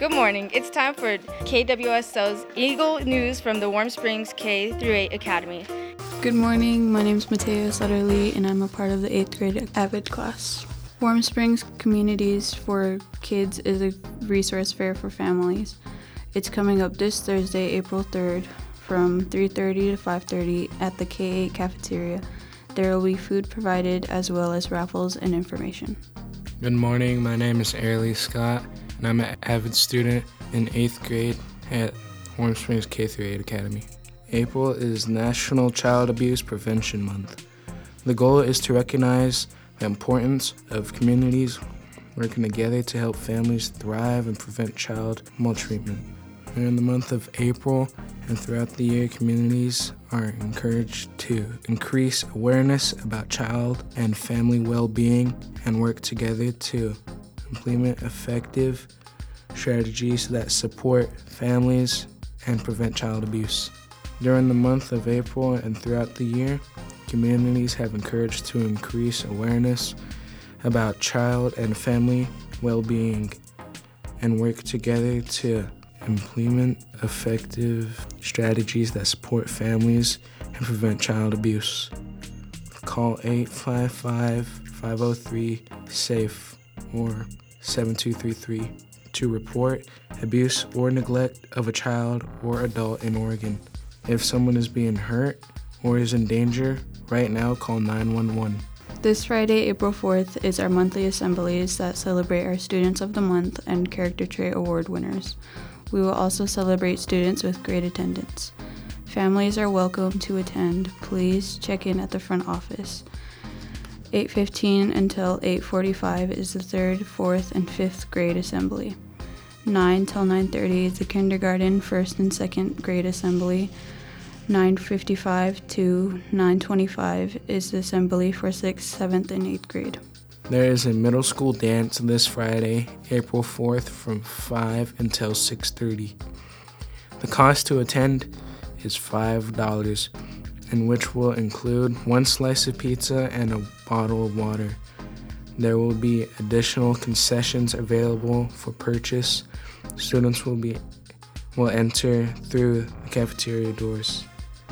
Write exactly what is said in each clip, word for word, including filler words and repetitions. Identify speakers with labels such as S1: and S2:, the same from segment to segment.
S1: Good morning. It's time for K W S O's Eagle News from the Warm Springs K through eight Academy.
S2: Good morning. My name is Mateo Sutterly, and I'm a part of the eighth grade AVID class. Warm Springs Communities for Kids is a resource fair for families. It's coming up this Thursday, April third, from three thirty to five thirty at the K eight cafeteria. There will be food provided as well as raffles and information.
S3: Good morning. My name is Airlie Scott, and I'm an AVID student in eighth grade at Warm Springs K through eight Academy. April is National Child Abuse Prevention Month. The goal is to recognize the importance of communities working together to help families thrive and prevent child maltreatment. During the month of April and throughout the year, communities are encouraged to increase awareness about child and family well-being and work together to implement effective strategies that support families and prevent child abuse. During the month of April and throughout the year, communities have encouraged to increase awareness about child and family well-being and work together to implement effective strategies that support families and prevent child abuse. Call eight five five, five oh three, SAFE or seven two three three to report abuse or neglect of a child or adult in Oregon. If someone is being hurt or is in danger, right now call nine one one.
S2: This Friday, April fourth, is our monthly assemblies that celebrate our Students of the Month and Character Trait Award winners. We will also celebrate students with great attendance. Families are welcome to attend. Please check in at the front office. eight fifteen until eight forty-five is the third, fourth, and fifth grade assembly. nine till nine thirty is the kindergarten, first, and second grade assembly. nine fifty-five to nine twenty-five is the assembly for sixth, seventh, and eighth grade.
S3: There is a middle school dance this Friday, April fourth from five until six thirty. The cost to attend is five dollars, in which will include one slice of pizza and a bottle of water. There will be additional concessions available for purchase. Students will be will enter through the cafeteria doors.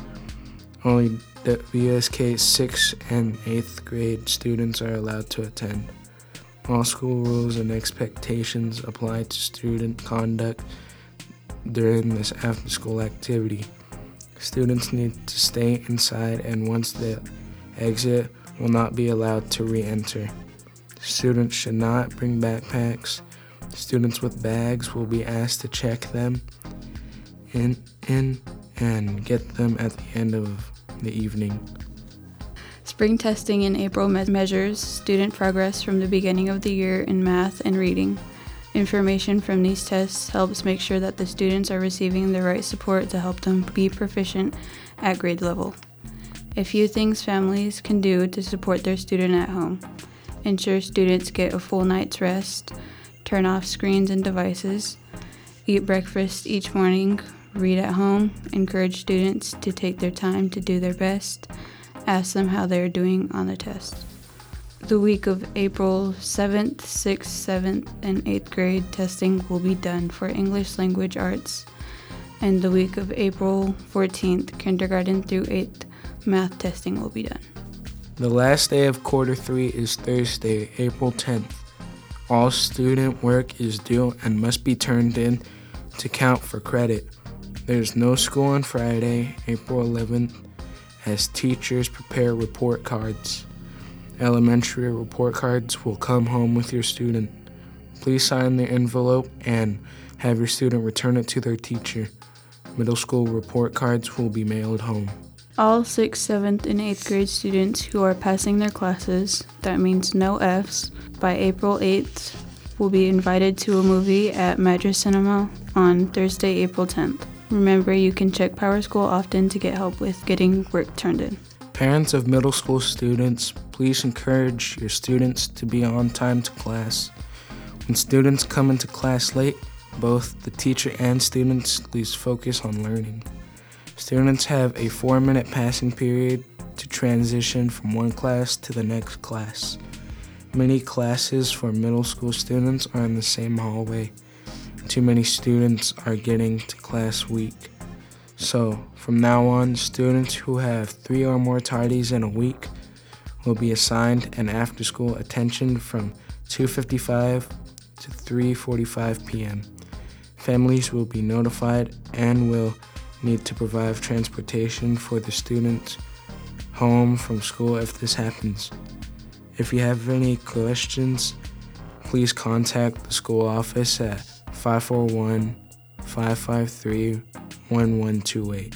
S3: Only W S K sixth and eighth grade students are allowed to attend. All school rules and expectations apply to student conduct during this after-school activity. Students need to stay inside, and once they exit, will not be allowed to re-enter. Students should not bring backpacks. Students with bags will be asked to check them in, in and get them at the end of the evening.
S2: Spring testing in April me- measures student progress from the beginning of the year in math and reading. Information from these tests helps make sure that the students are receiving the right support to help them be proficient at grade level. A few things families can do to support their student at home: ensure students get a full night's rest, turn off screens and devices, eat breakfast each morning, read at home, encourage students to take their time to do their best, ask them how they're doing on the test. The week of April seventh, sixth, seventh, and eighth grade testing will be done for English language arts, and the week of April fourteenth, kindergarten through eighth, math testing will be done.
S3: The last day of quarter three is Thursday, April tenth. All student work is due and must be turned in to count for credit. There's no school on Friday, April eleventh, as teachers prepare report cards. Elementary report cards will come home with your student. Please sign the envelope and have your student return it to their teacher. Middle school report cards will be mailed home.
S2: All sixth, seventh, and eighth grade students who are passing their classes, that means no Fs, by April eighth will be invited to a movie at Madras Cinema on Thursday, April tenth. Remember, you can check Power School often to get help with getting work turned in.
S3: Parents of middle school students, please encourage your students to be on time to class. When students come into class late, both the teacher and students lose focus on learning. Students have a four-minute passing period to transition from one class to the next class. Many classes for middle school students are in the same hallway. too many students are getting to class weak. So from now on, students who have three or more tardies in a week will be assigned an after-school attention from two fifty-five to three forty-five p.m. Families will be notified and will need to provide transportation for the students home from school if this happens. If you have any questions, please contact the school office at five four one, five five three, one one two eight.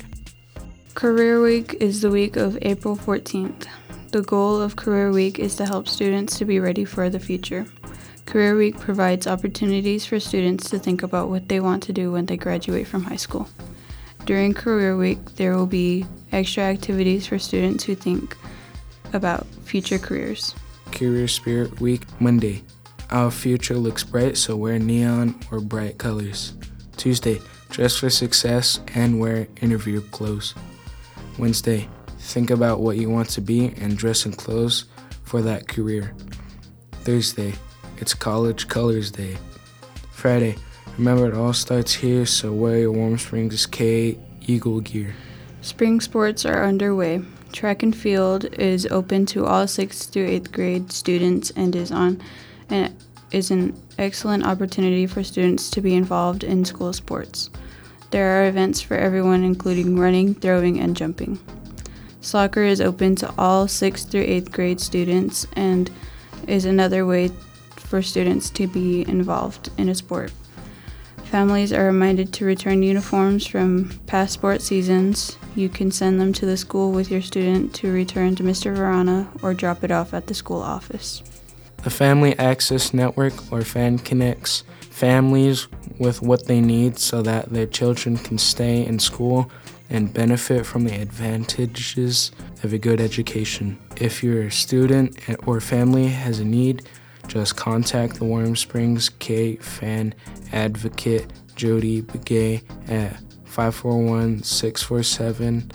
S2: Career Week is the week of April fourteenth. The goal of Career Week is to help students to be ready for the future. Career Week provides opportunities for students to think about what they want to do when they graduate from high school. During Career Week, there will be extra activities for students who think about future careers.
S3: Career Spirit Week, Monday. Our future looks bright, so wear neon or bright colors. Tuesday, dress for success and wear interview clothes. Wednesday, think about what you want to be and dress in clothes for that career. Thursday, it's College Colors Day. Friday, remember it all starts here, so wear your Warm Springs K Eagle gear.
S2: Spring sports are underway. Track and field is open to all sixth through eighth grade students and is on and is an excellent opportunity for students to be involved in school sports. There are events for everyone, including running, throwing, and jumping. Soccer is open to all sixth through eighth grade students and is another way for students to be involved in a sport. Families are reminded to return uniforms from past sport seasons. You can send them to the school with your student to return to Mister Verana or drop it off at the school office.
S3: The Family Access Network, or Fan, connects families with what they need so that their children can stay in school and benefit from the advantages of a good education. If your student or family has a need, just contact the Warm Springs K Fan Advocate Jody Begay at five four one, six four seven,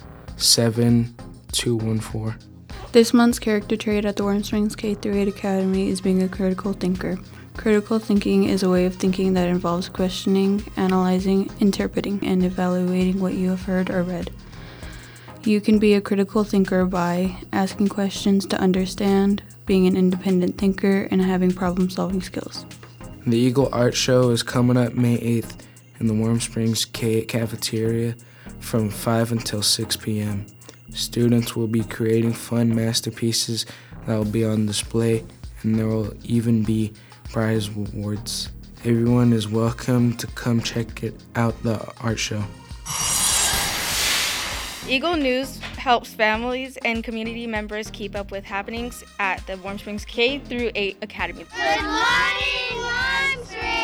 S3: seven two one four.
S2: This month's character trait at the Warm Springs K through eight Academy is being a critical thinker. Critical thinking is a way of thinking that involves questioning, analyzing, interpreting, and evaluating what you have heard or read. You can be a critical thinker by asking questions to understand, being an independent thinker, and having problem-solving skills.
S3: The Eagle Art Show is coming up May eighth in the Warm Springs K cafeteria from five until six p.m. Students will be creating fun masterpieces that will be on display, and there will even be prize awards. Everyone is welcome to come check it out, the art show.
S1: Eagle News helps families and community members keep up with happenings at the Warm Springs K through eight Academy.
S4: Good morning, Warm Springs!